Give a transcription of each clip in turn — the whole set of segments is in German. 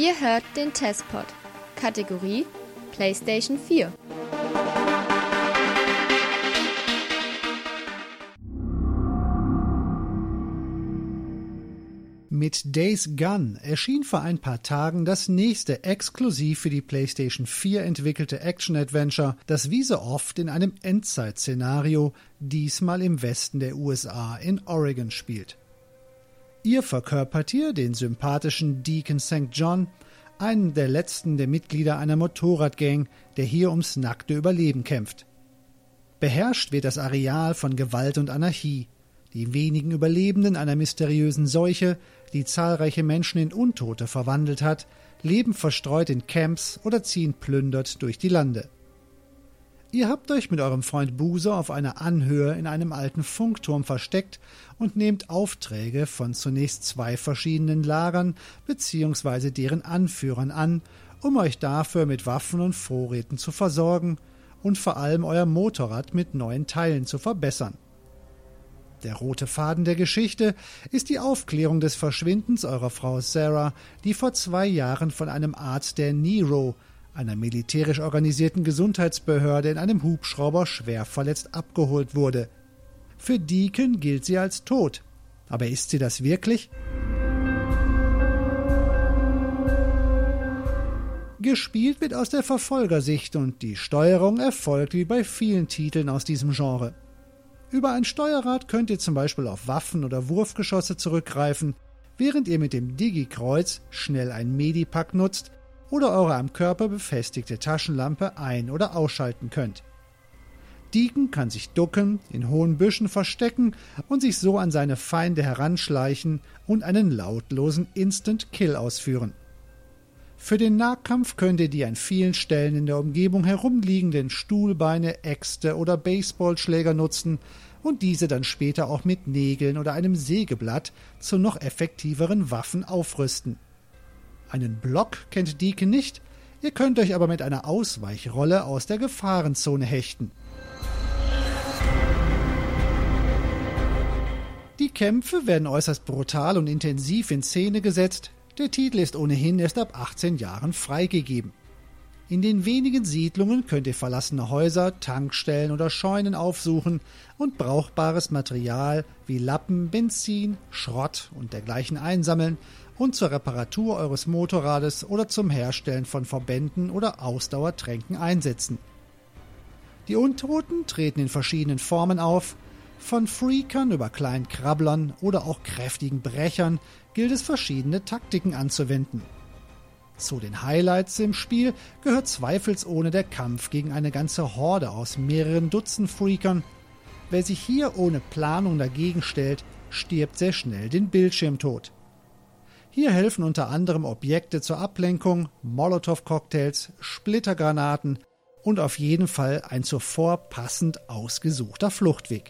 Ihr hört den Testpod. Kategorie PlayStation 4. Mit Days Gone erschien vor ein paar Tagen das nächste exklusiv für die PlayStation 4 entwickelte Action-Adventure, das wie so oft in einem Endzeit-Szenario, diesmal im Westen der USA in Oregon spielt. Ihr verkörpert hier den sympathischen Deacon St. John, einen der letzten der Mitglieder einer Motorradgang, der hier ums nackte Überleben kämpft. Beherrscht wird das Areal von Gewalt und Anarchie. Die wenigen Überlebenden einer mysteriösen Seuche, die zahlreiche Menschen in Untote verwandelt hat, leben verstreut in Camps oder ziehen plündert durch die Lande. Ihr habt euch mit eurem Freund Boozer auf einer Anhöhe in einem alten Funkturm versteckt und nehmt Aufträge von zunächst 2 verschiedenen Lagern bzw. deren Anführern an, um euch dafür mit Waffen und Vorräten zu versorgen und vor allem euer Motorrad mit neuen Teilen zu verbessern. Der rote Faden der Geschichte ist die Aufklärung des Verschwindens eurer Frau Sarah, die vor 2 Jahren von einem Arzt der Nero, einer militärisch organisierten Gesundheitsbehörde, in einem Hubschrauber schwer verletzt abgeholt wurde. Für Deacon gilt sie als tot. Aber ist sie das wirklich? Gespielt wird aus der Verfolgersicht und die Steuerung erfolgt wie bei vielen Titeln aus diesem Genre. Über ein Steuerrad könnt ihr zum Beispiel auf Waffen oder Wurfgeschosse zurückgreifen, während ihr mit dem Digi-Kreuz schnell ein Medipack nutzt oder eure am Körper befestigte Taschenlampe ein- oder ausschalten könnt. Deacon kann sich ducken, in hohen Büschen verstecken und sich so an seine Feinde heranschleichen und einen lautlosen Instant-Kill ausführen. Für den Nahkampf könnt ihr die an vielen Stellen in der Umgebung herumliegenden Stuhlbeine, Äxte oder Baseballschläger nutzen und diese dann später auch mit Nägeln oder einem Sägeblatt zu noch effektiveren Waffen aufrüsten. Einen Block kennt Deacon nicht, ihr könnt euch aber mit einer Ausweichrolle aus der Gefahrenzone hechten. Die Kämpfe werden äußerst brutal und intensiv in Szene gesetzt. Der Titel ist ohnehin erst ab 18 Jahren freigegeben. In den wenigen Siedlungen könnt ihr verlassene Häuser, Tankstellen oder Scheunen aufsuchen und brauchbares Material wie Lappen, Benzin, Schrott und dergleichen einsammeln und zur Reparatur eures Motorrades oder zum Herstellen von Verbänden oder Ausdauertränken einsetzen. Die Untoten treten in verschiedenen Formen auf. Von Freakern über kleinen Krabblern oder auch kräftigen Brechern gilt es, verschiedene Taktiken anzuwenden. Zu den Highlights im Spiel gehört zweifelsohne der Kampf gegen eine ganze Horde aus mehreren Dutzend Freakern. Wer sich hier ohne Planung dagegen stellt, stirbt sehr schnell den Bildschirmtod. Hier helfen unter anderem Objekte zur Ablenkung, Molotow-Cocktails, Splittergranaten und auf jeden Fall ein zuvor passend ausgesuchter Fluchtweg.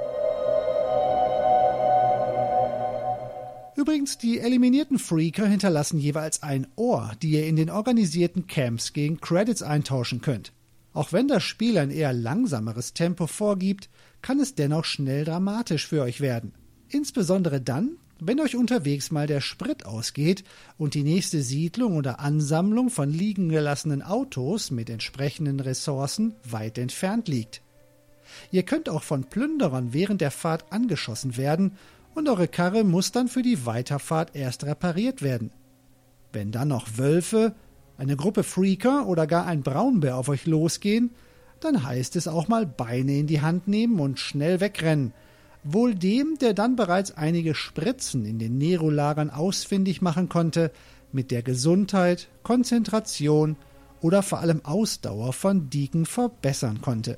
Übrigens, die eliminierten Freaker hinterlassen jeweils ein Ohr, die ihr in den organisierten Camps gegen Credits eintauschen könnt. Auch wenn das Spiel ein eher langsameres Tempo vorgibt, kann es dennoch schnell dramatisch für euch werden. Insbesondere dann, wenn euch unterwegs mal der Sprit ausgeht und die nächste Siedlung oder Ansammlung von liegen gelassenen Autos mit entsprechenden Ressourcen weit entfernt liegt. Ihr könnt auch von Plünderern während der Fahrt angeschossen werden und eure Karre muss dann für die Weiterfahrt erst repariert werden. Wenn dann noch Wölfe, eine Gruppe Freaker oder gar ein Braunbär auf euch losgehen, dann heißt es auch mal Beine in die Hand nehmen und schnell wegrennen. Wohl dem, der dann bereits einige Spritzen in den Nero-Lagern ausfindig machen konnte, mit der Gesundheit, Konzentration oder vor allem Ausdauer von Deacon verbessern konnte.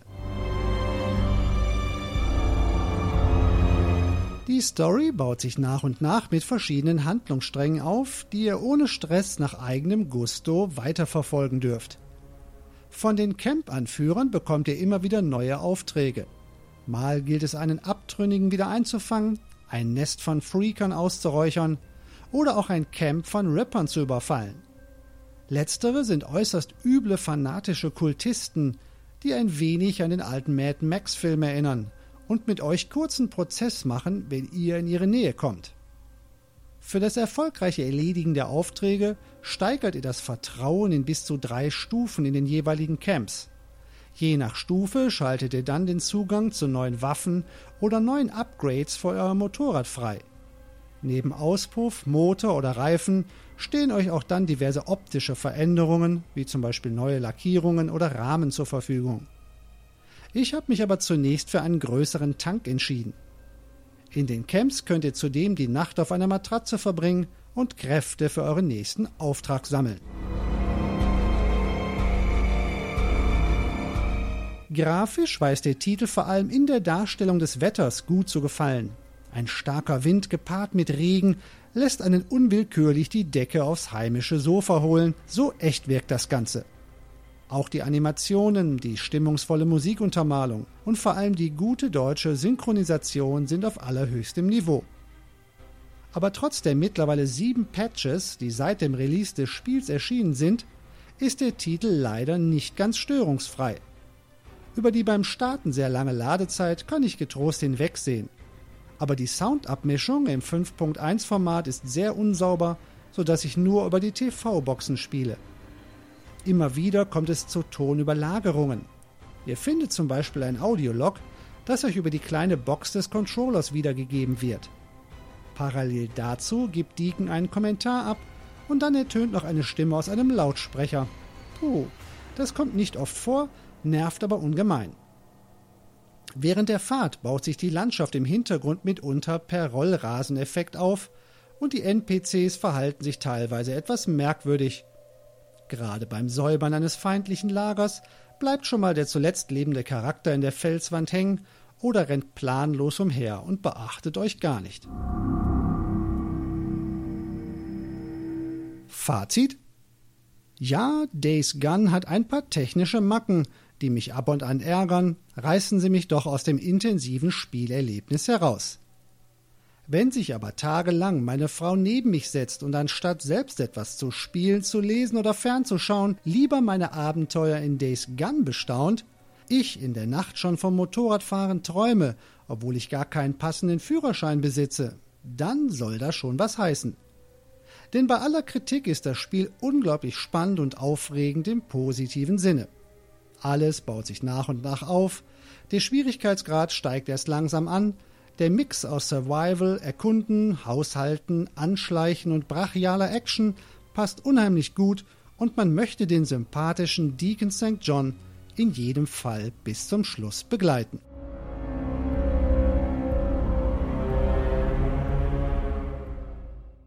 Die Story baut sich nach und nach mit verschiedenen Handlungssträngen auf, die ihr ohne Stress nach eigenem Gusto weiterverfolgen dürft. Von den Camp-Anführern bekommt ihr immer wieder neue Aufträge. Mal gilt es, einen Abtrünnigen wieder einzufangen, ein Nest von Freakern auszuräuchern oder auch ein Camp von Rippern zu überfallen. Letztere sind äußerst üble fanatische Kultisten, die ein wenig an den alten Mad Max-Film erinnern und mit euch kurzen Prozess machen, wenn ihr in ihre Nähe kommt. Für das erfolgreiche Erledigen der Aufträge steigert ihr das Vertrauen in bis zu 3 Stufen in den jeweiligen Camps. Je nach Stufe schaltet ihr dann den Zugang zu neuen Waffen oder neuen Upgrades für euer Motorrad frei. Neben Auspuff, Motor oder Reifen stehen euch auch dann diverse optische Veränderungen, wie zum Beispiel neue Lackierungen oder Rahmen zur Verfügung. Ich habe mich aber zunächst für einen größeren Tank entschieden. In den Camps könnt ihr zudem die Nacht auf einer Matratze verbringen und Kräfte für euren nächsten Auftrag sammeln. Grafisch weiß der Titel vor allem in der Darstellung des Wetters gut zu gefallen. Ein starker Wind gepaart mit Regen lässt einen unwillkürlich die Decke aufs heimische Sofa holen, so echt wirkt das Ganze. Auch die Animationen, die stimmungsvolle Musikuntermalung und vor allem die gute deutsche Synchronisation sind auf allerhöchstem Niveau. Aber trotz der mittlerweile 7 Patches, die seit dem Release des Spiels erschienen sind, ist der Titel leider nicht ganz störungsfrei. Über die beim Starten sehr lange Ladezeit kann ich getrost hinwegsehen. Aber die Soundabmischung im 5.1-Format ist sehr unsauber, sodass ich nur über die TV-Boxen spiele. Immer wieder kommt es zu Tonüberlagerungen. Ihr findet zum Beispiel ein Audiolog, das euch über die kleine Box des Controllers wiedergegeben wird. Parallel dazu gibt Deacon einen Kommentar ab und dann ertönt noch eine Stimme aus einem Lautsprecher. Puh, das kommt nicht oft vor, nervt aber ungemein. Während der Fahrt baut sich die Landschaft im Hintergrund mitunter per Rollraseneffekt auf und die NPCs verhalten sich teilweise etwas merkwürdig. Gerade beim Säubern eines feindlichen Lagers bleibt schon mal der zuletzt lebende Charakter in der Felswand hängen oder rennt planlos umher und beachtet euch gar nicht. Fazit? Ja, Days Gone hat ein paar technische Macken, die mich ab und an ärgern, reißen sie mich doch aus dem intensiven Spielerlebnis heraus. Wenn sich aber tagelang meine Frau neben mich setzt und anstatt selbst etwas zu spielen, zu lesen oder fernzuschauen, lieber meine Abenteuer in Days Gone bestaunt, ich in der Nacht schon vom Motorradfahren träume, obwohl ich gar keinen passenden Führerschein besitze, dann soll das schon was heißen. Denn bei aller Kritik ist das Spiel unglaublich spannend und aufregend im positiven Sinne. Alles baut sich nach und nach auf, der Schwierigkeitsgrad steigt erst langsam an, der Mix aus Survival, Erkunden, Haushalten, Anschleichen und brachialer Action passt unheimlich gut und man möchte den sympathischen Deacon St. John in jedem Fall bis zum Schluss begleiten.